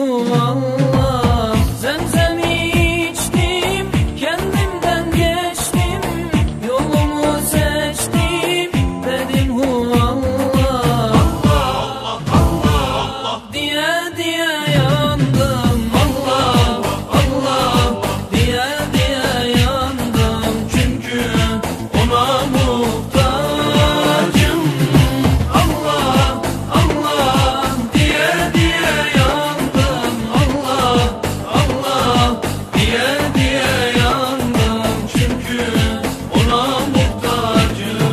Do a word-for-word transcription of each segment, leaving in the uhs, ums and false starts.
hu Allah. Zemzemi içtim, kendimden geçtim, yolumu seçtim, dedim hu Allah. Allah, Allah, Allah diye diye yandım. Allah, Allah diye diye yandım. Çünkü ona muhtacım. Allah, Allah diye diye yandım. Allah, Allah diye diye yandım. Çünkü ona muhtacım.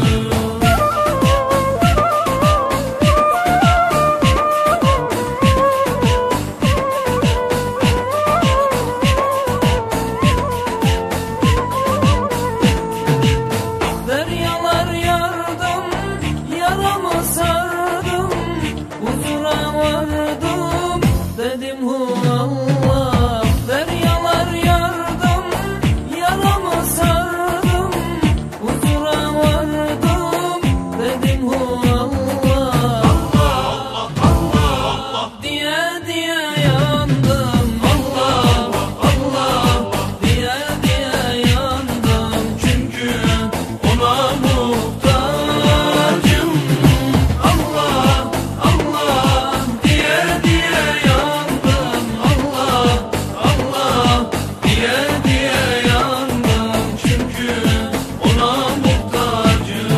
Deryalar yardım, yaramı sardım, huzura vardım, dedim hu Allah. Deryalar yardım, yaramı sardım, huzura vardım, dedim hu Allah. Allah, Allah, Allah diye diye yandım. Allah, Allah diye diye yandım. Çünkü ona muhtacım. Allah, Allah diye diye yandım. Allah, Allah diye diye yandım. Çünkü ona muhtacım.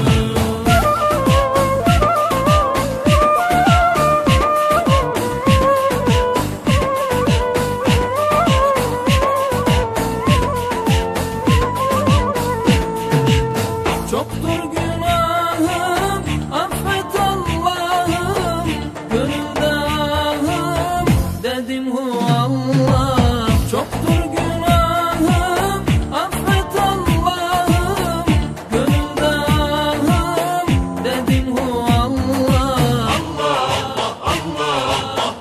Çoktur günahım, affet Allah'ım, gönülde ahım, dedim hu Allah. Çoktur günahım, affet Allah'ım, gönülde ahım, dedim hu Allah. Allah, Allah,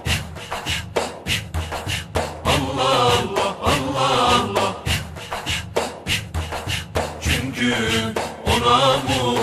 Allah, Allah, Allah, çünkü ona muhtacım.